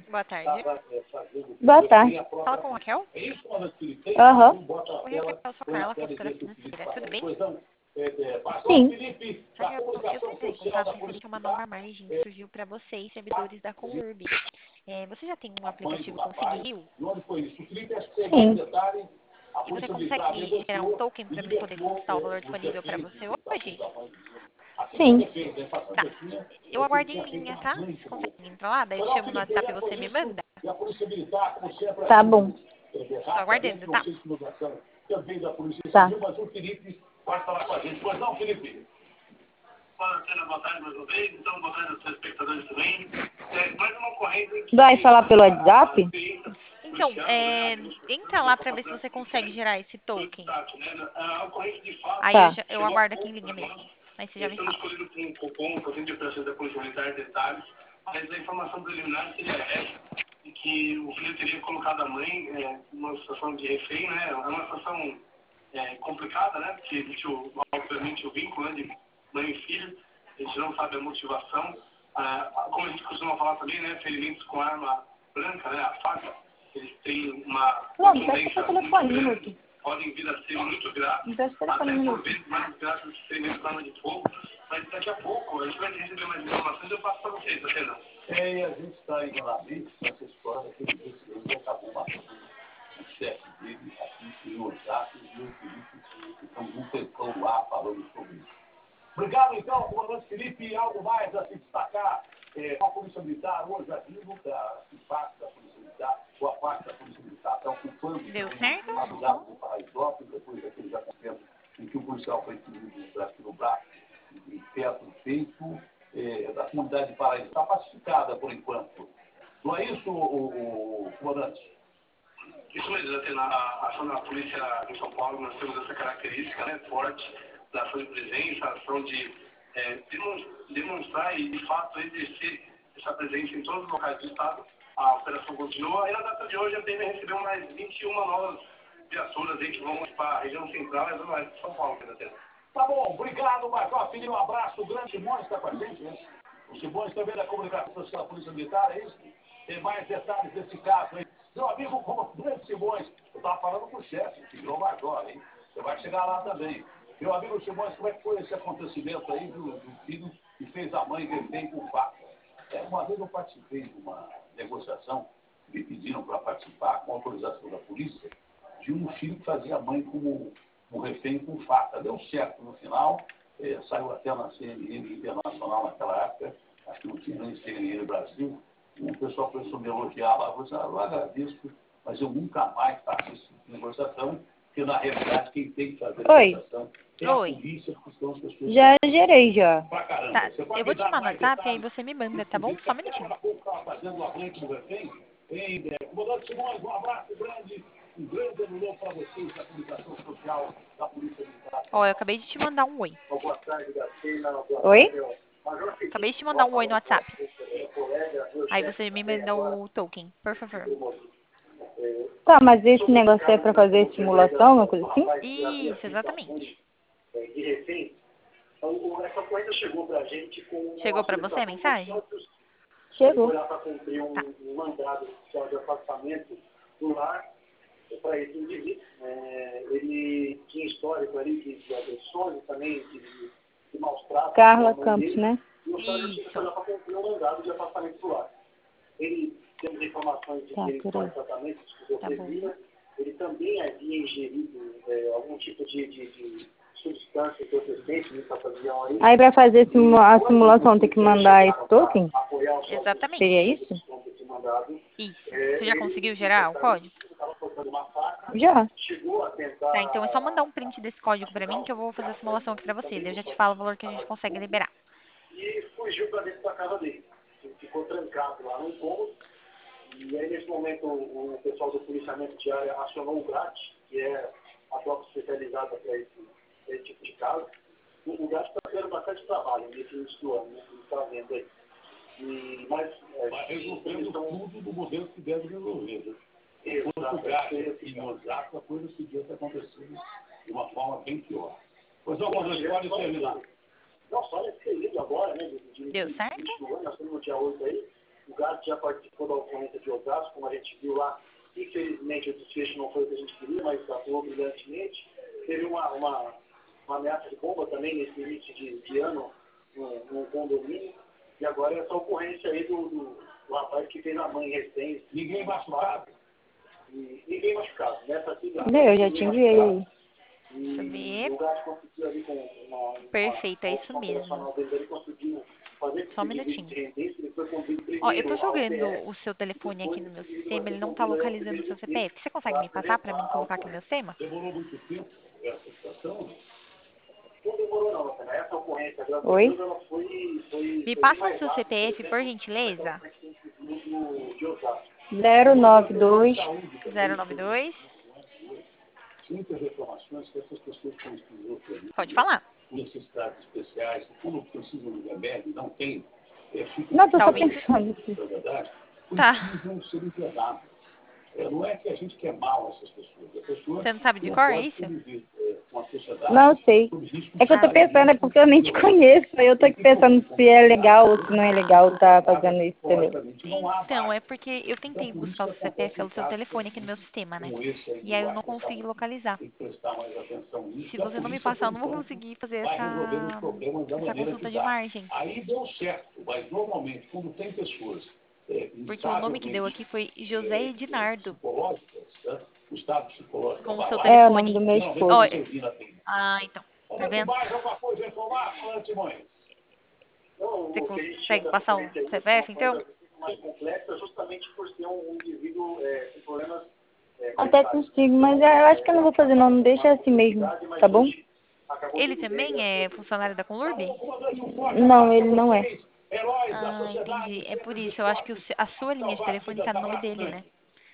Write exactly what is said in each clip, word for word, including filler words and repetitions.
Boa tarde. Boa tarde. Fala com a Raquel. Aham. Oi, Raquel, eu sou a Carla, consultora financeira. Tudo bem? Sim. Raquel, eu tô em contato referente a uma nova margem que surgiu para vocês, servidores da Conurb. É, você já tem um aplicativo Conseguiu? Sim. E você consegue gerar um token para mim poder consultar o valor disponível para você hoje? Sim. Tá. Eu aguardo em linha, tá? Você consegue entrar lá? Daí eu te chamo no WhatsApp e você me manda? Tá bom. Estou aguardando, tá? Tá. Pode falar com a gente. Pois não, Felipe? Fala, Tânia, boa tarde mais uma vez. Então, boa tarde aos seus espectadores também. É, mais uma ocorrência que... Vai falar pelo WhatsApp? Então, é, entra lá para ver se você consegue gerar esse token. Aí eu, Tá. já- eu aguardo aqui em linha mesmo. Aí você já me Estamos fala. escolhendo um cupom, um pouquinho de operações da Polícia Militar, detalhes, mas a informação preliminar seria essa, de que o filho teria colocado a mãe é, numa situação de refém, né? É uma situação é, complicada, né? Porque existe, o, obviamente, o vínculo, né, de mãe e filho, a gente não sabe a motivação. Ah, como a gente costuma falar também, né? Ferimentos com arma branca, né? A faca, eles têm uma Não, não presta contundência seu muito telefone, grande, minuto. podem vir a ser muito graves, Não presta seu até telefone, por minuto. vezes mais graves do que ferimentos com arma de fogo. Mas daqui a pouco a gente vai receber mais informações e eu passo para vocês, tá vendo? É, e a gente está em Guanabara, nessa história, que ele acabou matando o chefe dele aqui em Osasco, e o Felipe, estamos um tempão lá falando sobre isso. Obrigado, então, comandante Felipe. Algo mais a se destacar? É, a Polícia Militar, hoje, amigo da parte da Polícia Militar, boa parte da Polícia Militar está ocupando Deu certo? a lugar do Paraisópolis, depois daqueles acontecimentos em que o policial foi ferido aqui no braço, em perto do peito, é, da comunidade de Paraíso. Está pacificada por enquanto. Não é isso, o, o comandante? Isso mesmo, Atena. A ação da polícia em São Paulo, nós temos essa característica, né, forte, da ação de presença, a ação de é, demonstrar e, de fato, exercer essa presença em todos os locais do Estado. A operação continua e na data de hoje a P M recebeu mais vinte e uma novas viaturas aí que vão para a região central e a zona oeste de São Paulo, Atena. Tá bom, obrigado, Major Filho, um abraço, o grande Simões está com a gente, né? O Simões também da comunicação social da Polícia Militar, é isso? Tem mais detalhes desse caso, hein? Meu amigo comandante Simões, eu estava falando com o chefe, que virou major, hein? Você vai chegar lá também. Meu amigo Simões, como é que foi esse acontecimento aí do, do filho que fez a mãe refém com faca? É, uma vez eu participei de uma negociação, me pediram para participar com autorização da polícia, de um filho que fazia a mãe como um refém com faca. Deu certo no final, eh, saiu até na C N N Internacional naquela época, acho que não tinha nem C N N Brasil, o pessoal começou a me elogiar lá, eu, eu agradeço, mas eu nunca mais faço esse tipo de negociação, porque na realidade quem tem que fazer a Oi. negociação é a Oi. polícia, porque são as pessoas... Já gerei, já. Pra caramba. Tá. Você pode Eu vou me te dar chamar no mais WhatsApp e aí detalhes? você me manda, tá bom? Só um minutinho. Agora há pouco estava fazendo a mãe como refém. Hein, é, comandante Simões, um abraço grande, um grande ano novo para vocês da comunicação social da Polícia Militar. Ó, eu acabei de te mandar um oi. Boa tarde, Gacena. Boa Oi? tarde, Major Felipe. Acabei de te mandar um oi no WhatsApp. Meu colega, meu Aí chefe você me também manda agora. o token, por favor. Tá, mas esse negócio é pra fazer simulação, uma coisa assim? Isso, exatamente. De refém, essa coisa chegou para a gente com Chegou pra você a mensagem? Chegou. foi lá para cumprir um, Tá. um mandado oficial de afastamento do lar para esse indivíduo. É, ele tinha histórico ali de, de agressões e também de, de maus tratos. Carla Campos, né? E o sargento foi lá para cumprir um mandado de afastamento do lar. Ele temos informações de Tá, que ele por faz aí. tratamento de Tá bom. esquizofrenia. Ele também havia ingerido é, algum tipo de, de, de substância entorpecente nessa ocasião aí. Aí pra fazer simu a simulação tem que mandar esse token? Exatamente. Seria isso? Isso. Você já conseguiu gerar o código? Já. Tá, então é só mandar um print desse código pra mim que eu vou fazer a simulação aqui pra você. Daí eu já te falo o valor que a gente consegue liberar. E fugiu para dentro da casa dele. Ficou trancado lá no cômodo. E aí, nesse momento, o, o pessoal do policiamento diário acionou o GRAT, que é a tropa especializada para esse, esse tipo de caso. O, o GRAT está tendo bastante trabalho nesse início do ano, né? Ele está vendo aí. E, mas, é, mas resolvendo estão... tudo do modelo que deve resolver. Né? Enquanto o GRAT em Osasco, a coisa podia ter acontecido de uma forma bem pior. Pois não, comandante, pode terminar. Não, só nesse período agora, né? De, de, Deu de, certo? de ano, nós estamos no dia oito aí. O Gato já participou da ocorrência de Osasco, como a gente viu lá. Infelizmente, o desfecho não foi o que a gente queria, mas atuou brilhantemente. Teve uma, uma, uma ameaça de bomba também nesse início de, de ano, num, num condomínio. E agora essa ocorrência aí do, do, do rapaz que fez a mãe recém. Ninguém machucado. E, ninguém machucado. Nessa cidade. Eu já te enviei aí. Deixa eu ver. O Gato conseguiu ali com uma... Perfeito, é isso mesmo. Ele conseguiu fazer Só um minutinho. Ó, eu tô jogando o seu telefone aqui no meu sistema, ele não tá localizando o seu C P F. Você consegue me passar pra mim colocar aqui no meu sistema? Demorou muito tempo essa situação? Não demorou não, Natana. Essa ocorrência, graças a Oi? Deus, ela foi... foi Me passa o seu C P F, por gentileza. de Osasco. zero nove dois zero nove dois. Muitas reclamações que essas pessoas que estão Pode falar. necessidades especiais, quando precisam de remédio, não tem, é, ficam Não, tô Tá só ouvindo? pensando aqui. na verdade, Tá. precisam ser internados. É, não é que a gente quer mal essas pessoas. A pessoa Você não sabe de não cor, é pode isso? conviver, é, com a sociedade. Não sei. sob risco É que eu tô de- pensando, é porque eu nem te conheço. Aí eu tô aqui pensando se é legal ou se não é legal tá fazendo isso, entendeu? Então, é porque eu tentei buscar o seu C P F pelo seu telefone aqui no meu sistema, né? E aí eu não consegui localizar. Tem que prestar mais atenção nisso. Se E a você não me polícia, passar, eu por não vou enquanto, conseguir fazer vai resolver os essa, problemas da essa maneira consulta que de dá. margem. Aí deu certo, mas normalmente, quando tem pessoas é, Porque o nome que deu aqui foi José Edinardo, psicológicas, né? O estado psicológico com o seu É o nome telefone. do meu geralmente esposo. Ó, não termina bem. ah, então. Tá Vamos vendo? mais alguma coisa a informar, Flávio Simões? Você consegue passar o C P F, então? Mais complexa, justamente por ser um indivíduo é, com problemas. Até consigo, mas eu acho que eu não vou fazer não. Não deixa assim mesmo, tá bom? Ele também é funcionário da Conlurb? Não, ele não é. Ah, entendi. É por isso. Eu acho que o se- a sua linha de telefone tá no nome dele, né?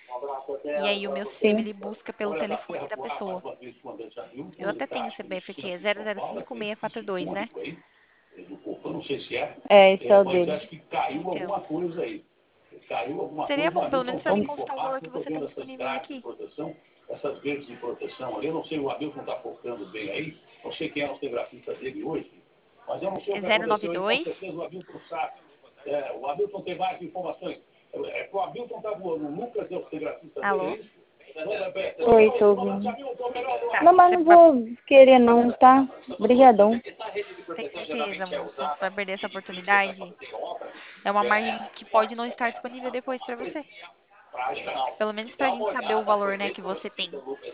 E aí o meu sistema, Sim. ele busca pelo telefone da pessoa. Eu até tenho o C P F aqui, é zero zero cinco seis quatro dois, né? Eu não sei se é, É, esse é o mas dele. acho que caiu Então. alguma coisa aí. Caiu alguma Seria coisa, bom, pelo mas menos não pra mim vamos consultar o informar, valor que que eu tô você tem vendo essas disponível grades de aqui. proteção, essas redes de proteção ali. Eu não sei, o Hamilton está focando bem aí. Não sei quem é o cinegrafista dele hoje, mas eu não sei o É que zero nove aconteceu. E com dois. certeza o Hamilton sabe. É, o Hamilton tem mais informações. É, é, o Hamilton está voando. O Lucas é o cinegrafista dele, Alô? é isso? Roberto, Oi, tô ouvindo. Tá, Não, mas você não vai... vou querer não, tá? Obrigadão. Tem certeza, moço, que vai perder essa oportunidade? É uma margem que pode não estar disponível depois pra você. Pelo menos pra gente saber o valor, né, que você tem.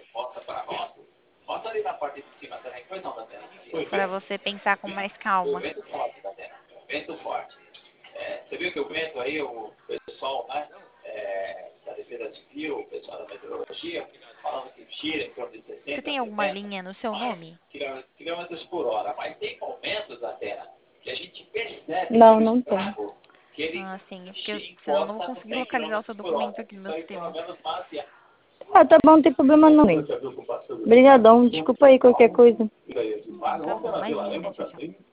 Bota ali na parte de cima também. Foi não, Datena? Pra você pensar com mais calma. Vento forte, Datena. Vento forte. É, você viu que o vento aí, o pessoal, né, é, da defesa civil, o pessoal da meteorologia, falando que tira em torno de Você sessenta, tem alguma setenta linha no seu nome? quilômetros por hora. Mas tem momentos, Datena, que a gente percebe Não, que o não tem. estrago, que ele Ah, sim. Porque eu- encosta senão eu não vou no conseguir cem localizar o seu quilômetros por hora. documento aqui no meu Isso aí, pelo sistema. menos, baseado. Ah, tá bom, não tem problema não. Obrigadão, desculpa aí qualquer coisa. Então tá bom, imagina, tchau, tchau.